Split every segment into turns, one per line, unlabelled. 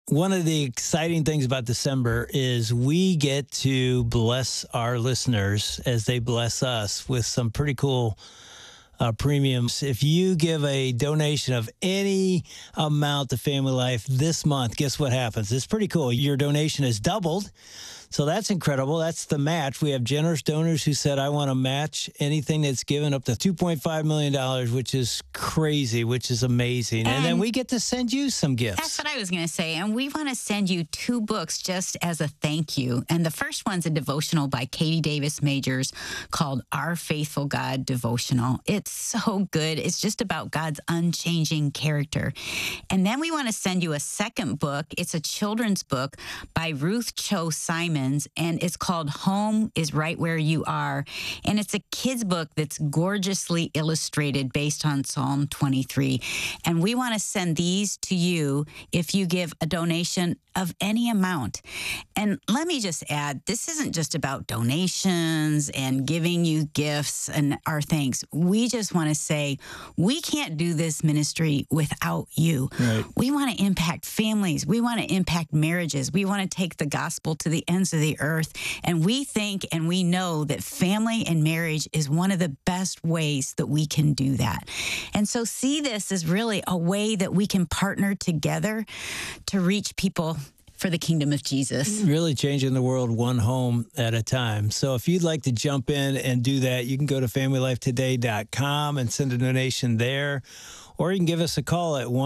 one of the exciting things about December is we get to bless our listeners as they bless us with some pretty cool premiums. If you give a donation of any amount to Family Life this month, guess what happens? It's pretty cool. Your donation is doubled. So that's incredible. That's the match. We have generous donors who said, I want to match anything that's given up to $2.5 million, which is crazy, which is amazing. And then we get to send you some gifts.
That's what I was going to say. And we want to send you 2 books just as a thank you. And the first one's a devotional by Katie Davis Majors called Our Faithful God Devotional. It's so good. It's just about God's unchanging character. And then we want to send you a second book. It's a children's book by Ruth Cho Simons, and it's called Home is Right Where You Are. And it's a kid's book that's gorgeously illustrated based on Psalm 23. And we want to send these to you if you give a donation of any amount. And let me just add, this isn't just about donations and giving you gifts and our thanks. We just want to say, we can't do this ministry without you.
Right.
We want to impact families. We want to impact marriages. We want to take the gospel to the ends of the earth. And we think and we know that family and marriage is one of the best ways that we can do that. And so see this as really a way that we can partner together to reach people for the kingdom of Jesus.
Really changing the world one home at a time. So if you'd like to jump in and do that, you can go to FamilyLifeToday.com and send a donation there. Or you can give us a call at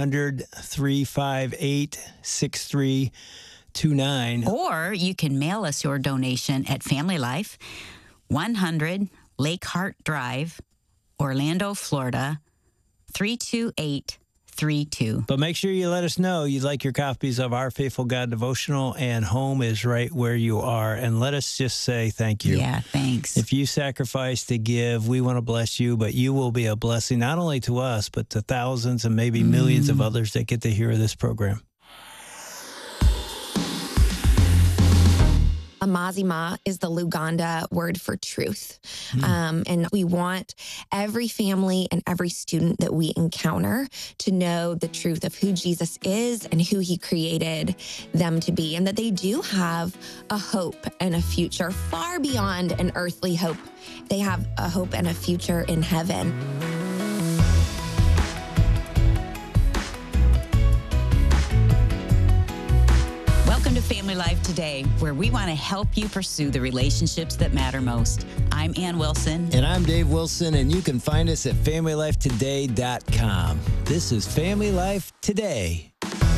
1-800-358-6329.
Or you can mail us your donation at Family Life, 100 Lake Hart Drive, Orlando, Florida, 32832.
But make sure you let us know you'd like your copies of Our Faithful God Devotional and Home is Right Where You Are. And let us just say thank you.
Yeah, thanks.
If you sacrifice to give, we want to bless you, but you will be a blessing not only to us, but to thousands and maybe millions of others that get to hear this program.
Amazima is the Luganda word for truth. And we want every family and every student that we encounter to know the truth of who Jesus is and who he created them to be, and that they do have a hope and a future far beyond an earthly hope. They have a hope and a future in heaven.
Welcome to Family Life Today, where we want to help you pursue the relationships that matter most. I'm Ann Wilson.
And I'm Dave Wilson, and you can find us at FamilyLifeToday.com. This is Family Life Today.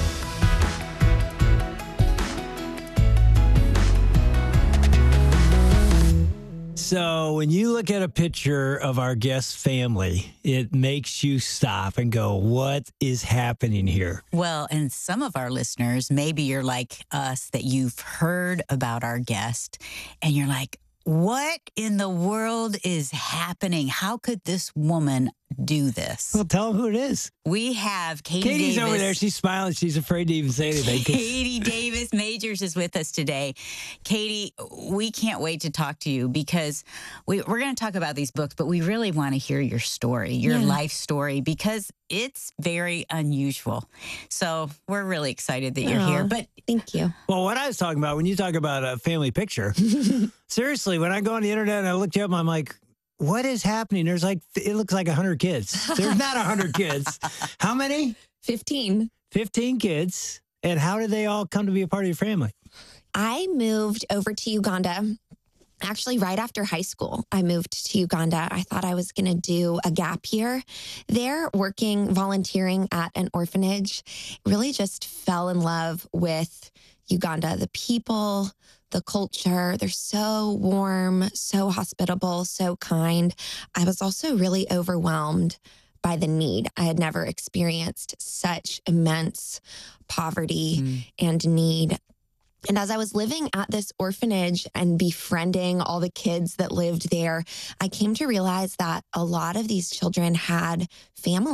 So when you look at a picture of our guest family, it makes you stop and go, what is happening here?
Well, and some of our listeners, maybe you're like us, that you've heard about our guest and you're like, what in the world is happening? How could this woman do this?
Well, tell them who it is.
We have Katie
Katie's
Davis.
over there. She's smiling. She's afraid to even say anything.
Katie Davis Majors is with us today. Katie, we can't wait to talk to you because we're going to talk about these books, but we really want to hear your story, your life story, because it's very unusual. So we're really excited that you're here. But
thank you.
Well, what I was talking about, when you talk about a family picture, seriously, when I go on the internet and I looked you up, I'm like, what is happening? There's like, it looks like 100 kids. There's not 100 kids. How many?
15.
15 kids. And how did they all come to be a part of your family?
I moved over to Uganda. Actually, right after high school, I moved to Uganda. I thought I was going to do a gap year there, volunteering at an orphanage. Really just fell in love with Uganda, the people, the culture. They're so warm, so hospitable, so kind. I was also really overwhelmed by the need. I had never experienced such immense poverty and need. And as I was living at this orphanage and befriending all the kids that lived there, I came to realize that a lot of these children had family.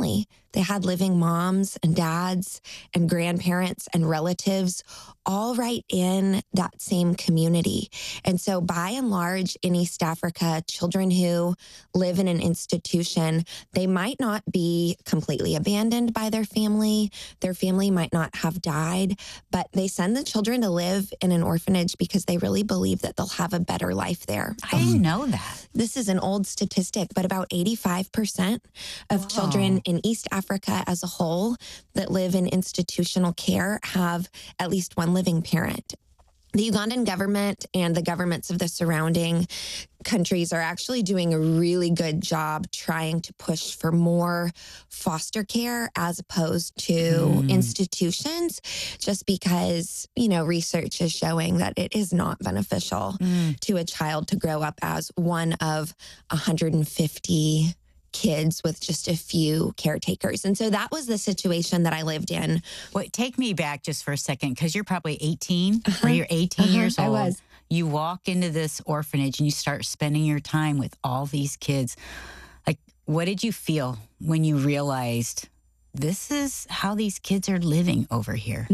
They had living moms and dads and grandparents and relatives all right in that same community. And so by and large in East Africa, children who live in an institution, they might not be completely abandoned by their family. Their family might not have died, but they send the children to live in an orphanage because they really believe that they'll have a better life there.
I didn't know that.
This is an old statistic, but about 85% of children in East Africa as a whole that live in institutional care have at least one living parent. The Ugandan government and the governments of the surrounding countries are actually doing a really good job trying to push for more foster care as opposed to institutions, just because, research is showing that it is not beneficial to a child to grow up as one of 150 kids with just a few caretakers. And so that was the situation that I lived in.
Wait, take me back just for a second, because you're probably 18 or you're 18 years old.
I was.
You walk into this orphanage and you start spending your time with all these kids. Like, what did you feel when you realized this is how these kids are living over here?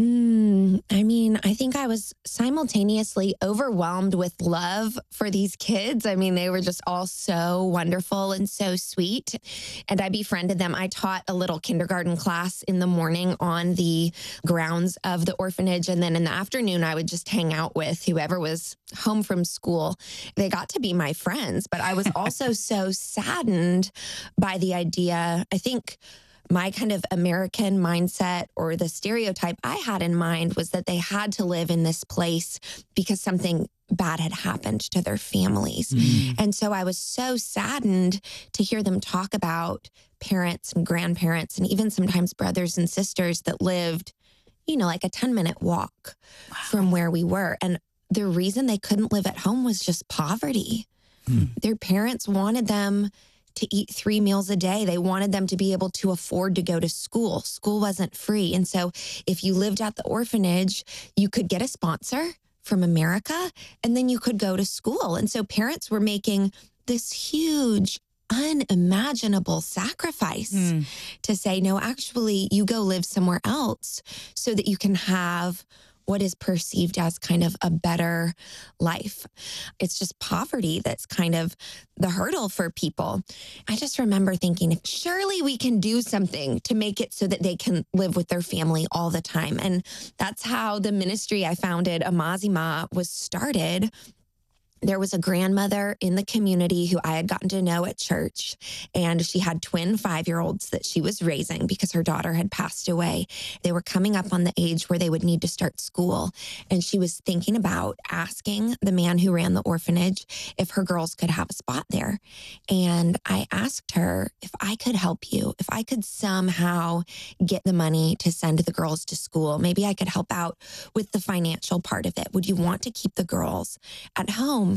I think I was simultaneously overwhelmed with love for these kids. They were just all so wonderful and so sweet. And I befriended them. I taught a little kindergarten class in the morning on the grounds of the orphanage. And then in the afternoon, I would just hang out with whoever was home from school. They got to be my friends, but I was also so saddened by the idea. I think my kind of American mindset, or the stereotype I had in mind, was that they had to live in this place because something bad had happened to their families. And so I was so saddened to hear them talk about parents and grandparents and even sometimes brothers and sisters that lived, like a 10-minute walk from where we were. And the reason they couldn't live at home was just poverty. Their parents wanted them to eat 3 meals a day. They wanted them to be able to afford to go to school. School wasn't free. And so if you lived at the orphanage, you could get a sponsor from America, and then you could go to school. And so parents were making this huge, unimaginable sacrifice to say, no, actually, you go live somewhere else so that you can have what is perceived as kind of a better life. It's just poverty that's kind of the hurdle for people. I just remember thinking, surely we can do something to make it so that they can live with their family all the time. And that's how the ministry I founded, Amazima, was started. There was a grandmother in the community who I had gotten to know at church, and she had twin 5-year-olds that she was raising because her daughter had passed away. They were coming up on the age where they would need to start school, and she was thinking about asking the man who ran the orphanage if her girls could have a spot there. And I asked her if I could help you, if I could somehow get the money to send the girls to school. Maybe I could help out with the financial part of it. Would you want to keep the girls at home?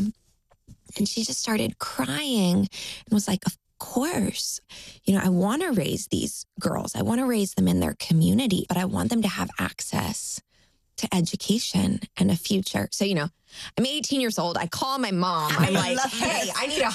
And she just started crying and was like, of course, I want to raise these girls. I want to raise them in their community, but I want them to have access to education and a future. So, I'm 18 years old. I call my mom. I'm like, hey, I need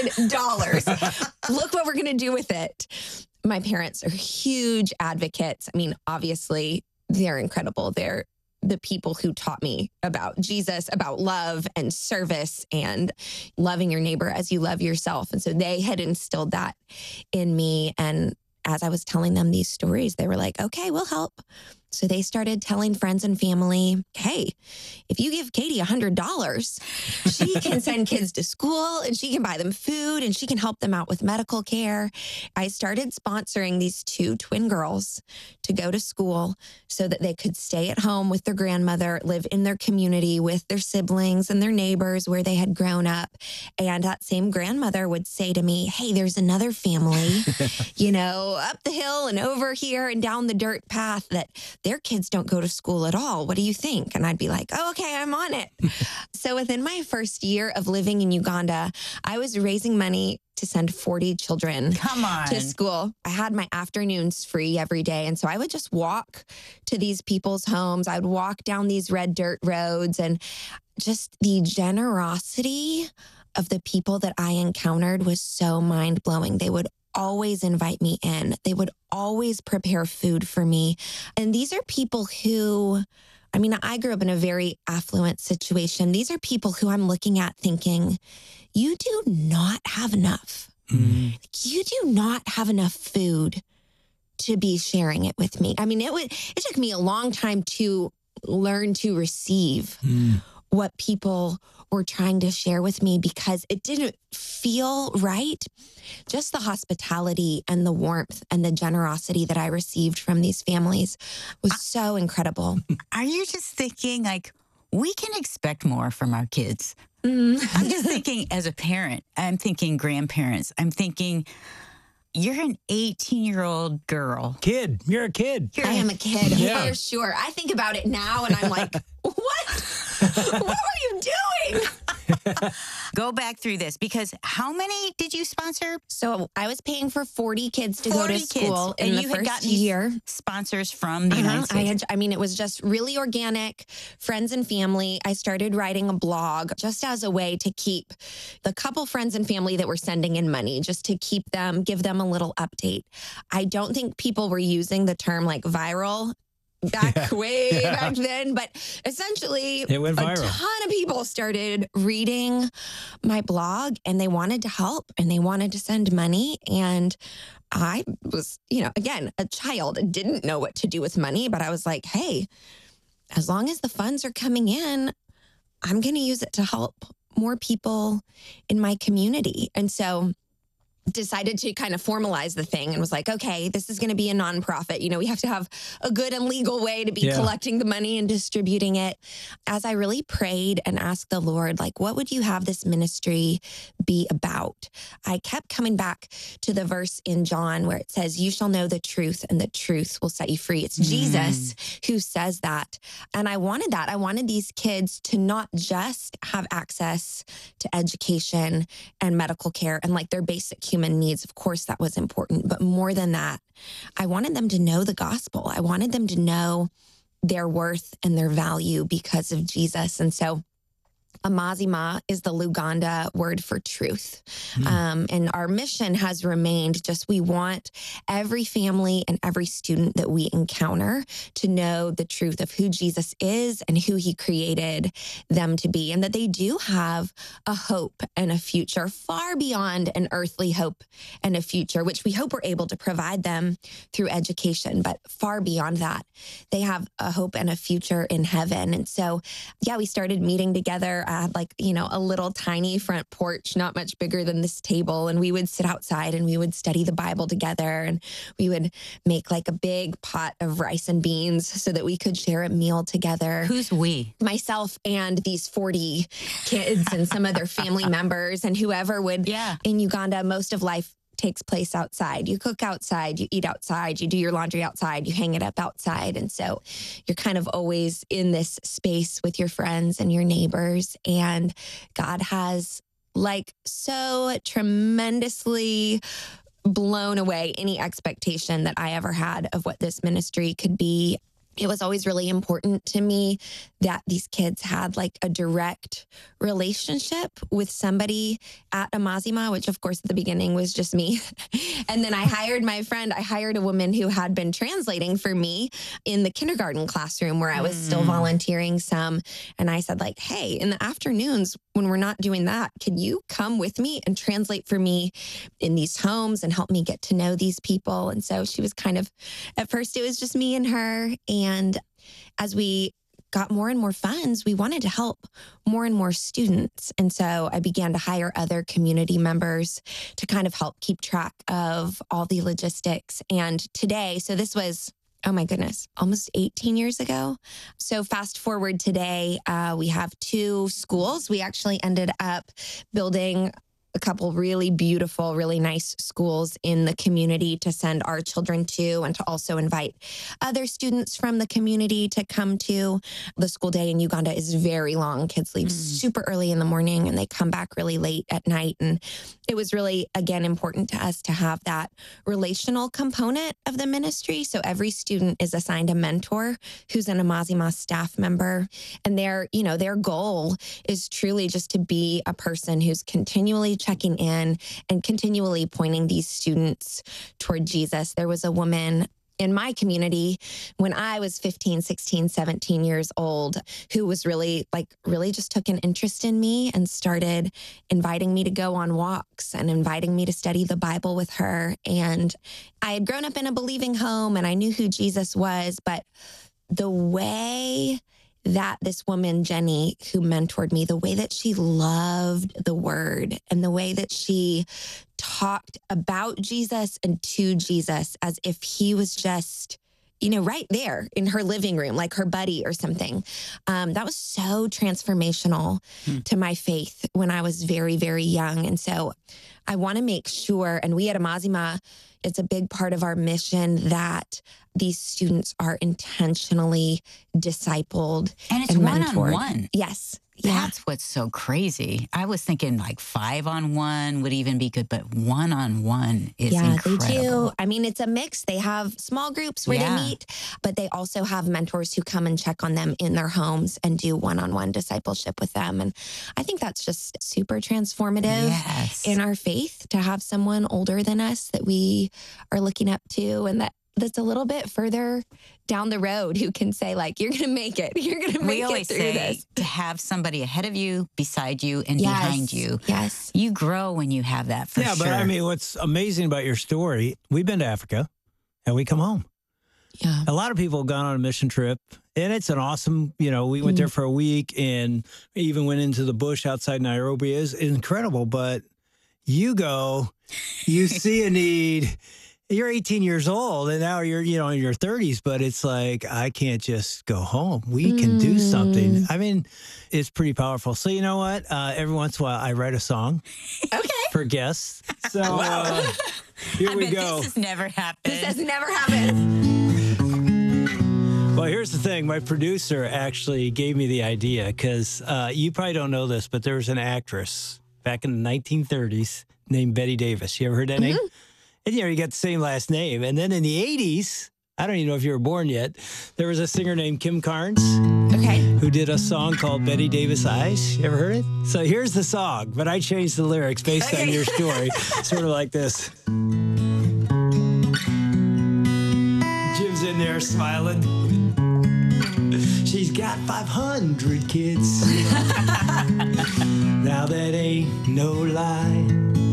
$100. Look what we're going to do with it. My parents are huge advocates. Obviously, they're incredible. They're the people who taught me about Jesus, about love and service and loving your neighbor as you love yourself. And so they had instilled that in me. And as I was telling them these stories, they were like, okay, we'll help. So they started telling friends and family, hey, if you give Katie $100, she can send kids to school and she can buy them food and she can help them out with medical care. I started sponsoring these 2 twin girls to go to school so that they could stay at home with their grandmother, live in their community with their siblings and their neighbors where they had grown up. And that same grandmother would say to me, hey, there's another family, up the hill and over here and down the dirt path that their kids don't go to school at all. What do you think? And I'd be like, oh, okay, I'm on it. So within my first year of living in Uganda, I was raising money to send 40 children to school. I had my afternoons free every day. And so I would just walk to these people's homes. I would walk down these red dirt roads, and just the generosity of the people that I encountered was so mind-blowing. They would always invite me in. They would always prepare food for me. And these are people who, I mean, I grew up in a very affluent situation. These are people who I'm looking at thinking, you do not have enough.
Mm.
You do not have enough food to be sharing it with me. I mean, it took me a long time to learn to receive what people were trying to share with me because it didn't feel right. Just the hospitality and the warmth and the generosity that I received from these families was so incredible.
Are you just thinking like, we can expect more from our kids?
Mm.
I'm just thinking as a parent, I'm thinking grandparents, I'm thinking, you're an 18-year-old girl.
Kid, you're a kid.
I am a kid,
Yeah.
for sure. I think about it now and I'm like, what? What were you doing?
Go back through this because how many did you sponsor?
So I was paying for 40 kids to go
40
to school
kids.
in
And
the
you had
first
gotten these
year.
sponsors from the United States.
I mean, it was just really organic, friends and family. I started writing a blog just as a way to keep the couple friends and family that were sending in money, just to keep them, give them a little update. I don't think people were using the term like viral way back then, but essentially
It went viral.
A ton of people started reading my blog and they wanted to help and they wanted to send money. And I was, again, a child, didn't know what to do with money, but I was like, hey, as long as the funds are coming in, I'm going to use it to help more people in my community. And so decided to kind of formalize the thing and was like, okay, this is going to be a nonprofit. We have to have a good and legal way to be collecting the money and distributing it. As I really prayed and asked the Lord, like, what would you have this ministry be about? I kept coming back to the verse in John where it says, you shall know the truth and the truth will set you free. It's Jesus who says that. And I wanted that. I wanted these kids to not just have access to education and medical care and like their basic human needs. Of course, that was important. But more than that, I wanted them to know the gospel. I wanted them to know their worth and their value because of Jesus. And so Amazima is the Luganda word for truth. And our mission has remained just, we want every family and every student that we encounter to know the truth of who Jesus is and who he created them to be, and that they do have a hope and a future far beyond an earthly hope and a future, which we hope we're able to provide them through education, but far beyond that, they have a hope and a future in heaven. And so, we started meeting together. I had a little tiny front porch, not much bigger than this table. And we would sit outside and we would study the Bible together. And we would make like a big pot of rice and beans so that we could share a meal together.
Who's we?
Myself and these 40 kids and some of their family members and whoever would. In Uganda, most of life takes place outside. You cook outside, you eat outside, you do your laundry outside, you hang it up outside. And so you're kind of always in this space with your friends and your neighbors. And God has so tremendously blown away any expectation that I ever had of what this ministry could be. It was always really important to me that these kids had a direct relationship with somebody at Amazima, which of course at the beginning was just me. And then I hired a woman who had been translating for me in the kindergarten classroom where I was still volunteering some. And I said hey, in the afternoons when we're not doing that, can you come with me and translate for me in these homes and help me get to know these people? And so she was at first it was just me and her. And as we got more and more funds, we wanted to help more and more students. And so I began to hire other community members to kind of help keep track of all the logistics. And today, so this was, oh my goodness, almost 18 years ago. So fast forward today, we have 2 schools. We actually ended up building a couple really beautiful, really nice schools in the community to send our children to, and to also invite other students from the community to come to. The school day in Uganda is very long. Kids leave super early in the morning and they come back really late at night. And it was really, again, important to us to have that relational component of the ministry. So every student is assigned a mentor who's an Amazima staff member. And their goal is truly just to be a person who's continually checking in and continually pointing these students toward Jesus. There was a woman in my community when I was 15, 16, 17 years old who was really just took an interest in me and started inviting me to go on walks and inviting me to study the Bible with her. And I had grown up in a believing home and I knew who Jesus was, but the way that this woman, Jenny, who mentored me, the way that she loved the word and the way that she talked about Jesus and to Jesus as if he was just, right there in her living room, like her buddy or something. That was so transformational to my faith when I was very, very young. And so I want to make sure, and we at Amazima, it's a big part of our mission that these students are intentionally discipled
and it's
mentored.
One-on-one.
Yes.
That's what's so crazy. I was thinking like 5-on-1 would even be good, but 1-on-1 is incredible.
They do. I mean, it's a mix. They have small groups where they meet, but they also have mentors who come and check on them in their homes and do one-on-one discipleship with them. And I think that's just super transformative in our faith to have someone older than us that we are looking up to and that's a little bit further down the road who can say, like, you're going to make it. You're going to make it through this.
To have somebody ahead of you, beside you, and behind you.
Yes.
You grow when you have that, for sure.
Yeah, but I mean, what's amazing about your story, we've been to Africa and we come home.
Yeah.
A lot of people have gone on a mission trip and it's an awesome, we went there for a week and even went into the bush outside Nairobi. Is incredible. But you go, you see a need. You're 18 years old and now you're, in your 30s, but it's like, I can't just go home. We can do something. I mean, it's pretty powerful. So you know what? Every once in a while I write a song for guests. So here we go.
This has never happened.
This has never happened.
Well, here's the thing. My producer actually gave me the idea because you probably don't know this, but there was an actress back in the 1930s named Betty Davis. You ever heard that name? And, you got the same last name. And then in the 80s, I don't even know if you were born yet, there was a singer named Kim Carnes who did a song called Betty Davis Eyes. You ever heard it? So here's the song, but I changed the lyrics based on your story. Sort of like this. Jim's in there smiling. She's got 500 kids. Now that ain't no lie.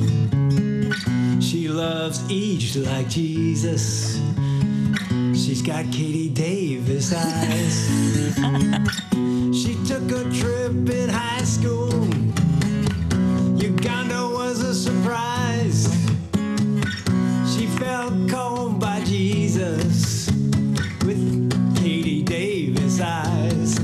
She loves each like Jesus. She's got Katie Davis eyes. She took a trip in high school. Uganda was a surprise. She felt called by Jesus with Katie Davis eyes.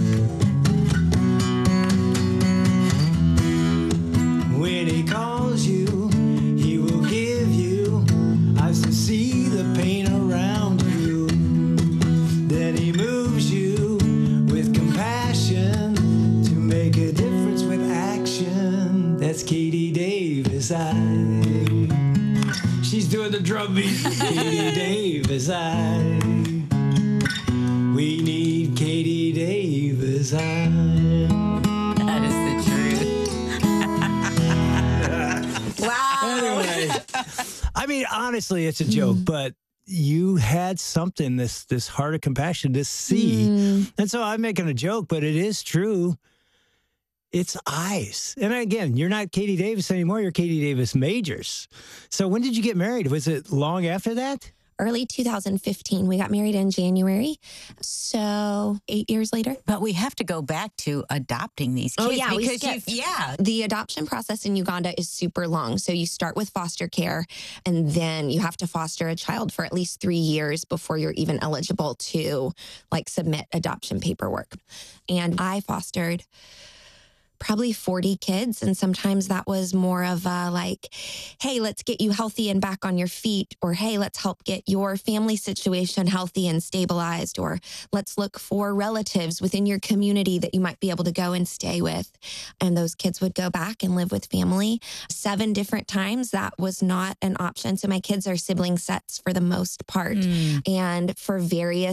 When he calls you, he will give you eyes to see the pain around you. Then he moves you with compassion to make a difference with action. That's Katie Davis eyes. She's doing the drum beat. Katie Davis eyes. We need Katie Davis eyes.
That is the truth.
Wow.
Anyway, I mean, honestly, it's a joke, but you had something, this heart of compassion, this see. And so I'm making a joke, but it is true. It's eyes. And again, you're not Katie Davis anymore. You're Katie Davis Majors. So when did you get married? Was it long after that?
Early 2015. We got married in January. So 8 years later.
But we have to go back to adopting these kids.
Oh, yeah.
Because
The adoption process in Uganda is super long. So you start with foster care, and then you have to foster a child for at least 3 years before you're even eligible to submit adoption paperwork. And I fostered probably 40 kids. And sometimes that was more of a hey, let's get you healthy and back on your feet. Or, hey, let's help get your family situation healthy and stabilized. Or let's look for relatives within your community that you might be able to go and stay with. And those kids would go back and live with family. 7 different times that was not an option. So my kids are sibling sets for the most part. And for various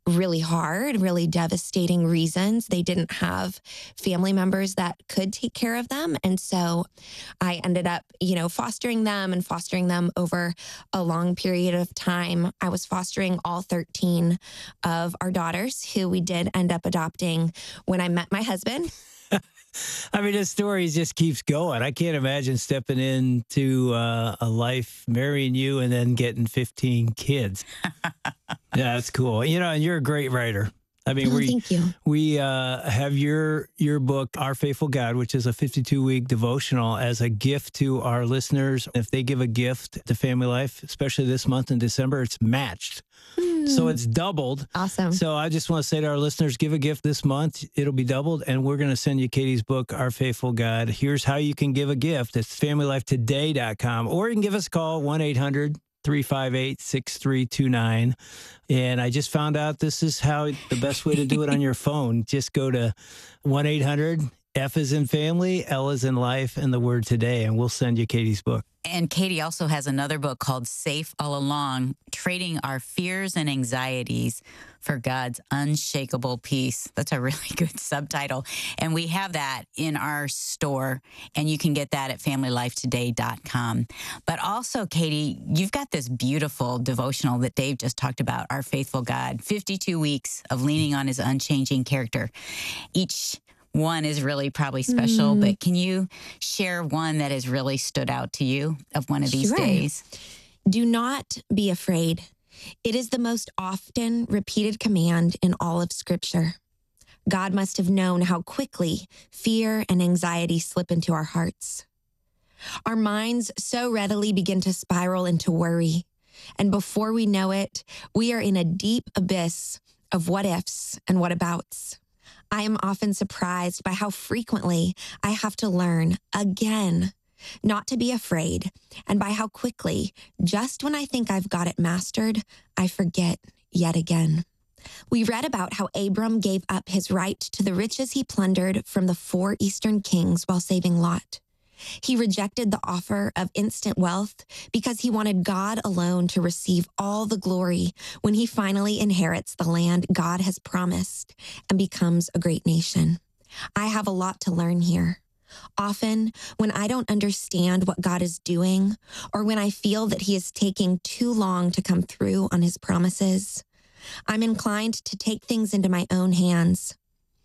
really hard, really devastating reasons. They didn't have family members that could take care of them. And so I ended up, fostering them over a long period of time. I was fostering all 13 of our daughters, who we did end up adopting when I met my husband.
I mean, this story just keeps going. I can't imagine stepping into a life, marrying you, and then getting 15 kids. Yeah, that's cool. And you're a great writer. I mean,
thank you.
We have your book, Our Faithful God, which is a 52-week devotional, as a gift to our listeners. If they give a gift to Family Life, especially this month in December, it's matched. So it's doubled.
Awesome.
So I just want to say to our listeners, give a gift this month. It'll be doubled. And we're going to send you Katie's book, Our Faithful God. Here's how you can give a gift. It's familylifetoday.com. Or you can give us a call, 1-800-358-6329. And I just found out this is the best way to do it on your phone. Just go to 1-800, F is in family, L is in life, and the word today, and we'll send you Katie's book.
And Katie also has another book called Safe All Along, Trading Our Fears and Anxieties for God's Unshakable Peace. That's a really good subtitle. And we have that in our store, and you can get that at familylifetoday.com. But also, Katie, you've got this beautiful devotional that Dave just talked about, Our Faithful God, 52 weeks of leaning on his unchanging character. Each one is really probably special, but can you share one that has really stood out to you of one of these days?
Do not be afraid. It is the most often repeated command in all of Scripture. God must have known how quickly fear and anxiety slip into our hearts. Our minds so readily begin to spiral into worry, and before we know it, we are in a deep abyss of what ifs and what abouts. I am often surprised by how frequently I have to learn again not to be afraid, and by how quickly, just when I think I've got it mastered, I forget yet again. We read about how Abram gave up his right to the riches he plundered from the 4 eastern kings while saving Lot. He rejected the offer of instant wealth because he wanted God alone to receive all the glory when he finally inherits the land God has promised and becomes a great nation. I have a lot to learn here. Often, when I don't understand what God is doing, or when I feel that he is taking too long to come through on his promises, I'm inclined to take things into my own hands,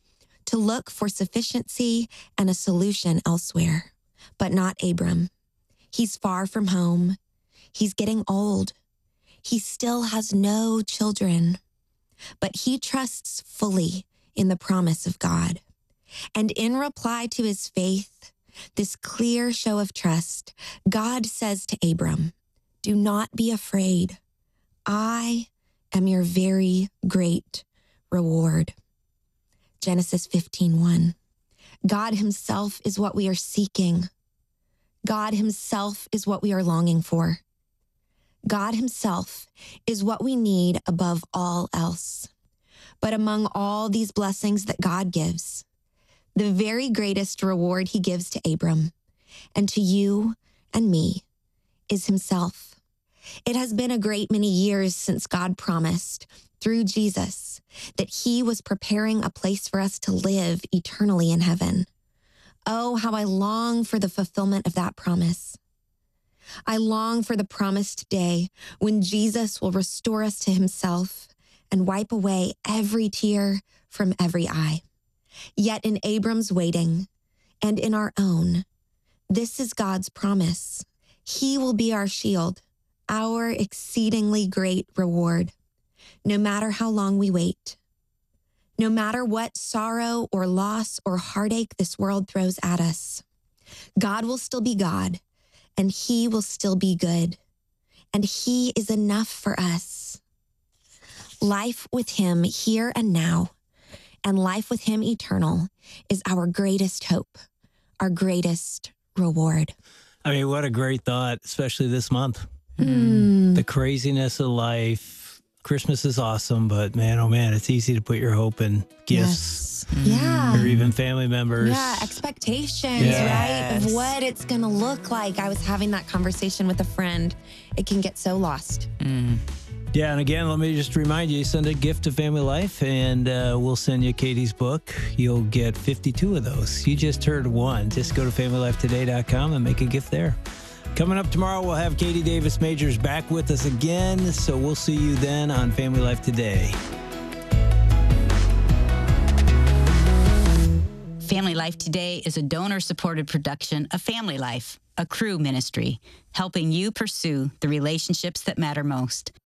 to look for sufficiency and a solution elsewhere. But not Abram. He's far from home. He's getting old. He still has no children. But he trusts fully in the promise of God. And in reply to his faith, this clear show of trust, God says to Abram, "Do not be afraid. I am your very great reward." Genesis 15:1. God himself is what we are seeking. God himself is what we are longing for. God himself is what we need above all else. But among all these blessings that God gives, the very greatest reward he gives to Abram and to you and me is himself. It has been a great many years since God promised through Jesus that he was preparing a place for us to live eternally in heaven. Oh, how I long for the fulfillment of that promise. I long for the promised day when Jesus will restore us to himself and wipe away every tear from every eye. Yet in Abram's waiting and in our own, this is God's promise. He will be our shield, our exceedingly great reward, no matter how long we wait. No matter what sorrow or loss or heartache this world throws at us, God will still be God, and he will still be good, and he is enough for us. Life with him here and now, and life with him eternal, is our greatest hope, our greatest reward.
I mean, what a great thought, especially this month. The craziness of life. Christmas is awesome, but man, oh man, it's easy to put your hope in gifts.
Yeah.
Or even family members.
Yeah, expectations, right? Of what it's going to look like. I was having that conversation with a friend. It can get so lost.
Do Yeah, and again, let me just remind you, send a gift to Family Life, and we'll send you Katie's book. You'll get 52 of those. You just heard one. Just go to FamilyLifeToday.com and make a gift there. Coming up tomorrow, we'll have Katie Davis Majors back with us again, so we'll see you then on Family Life Today.
Family Life Today is a donor-supported production of Family Life, a Cru ministry, helping you pursue the relationships that matter most.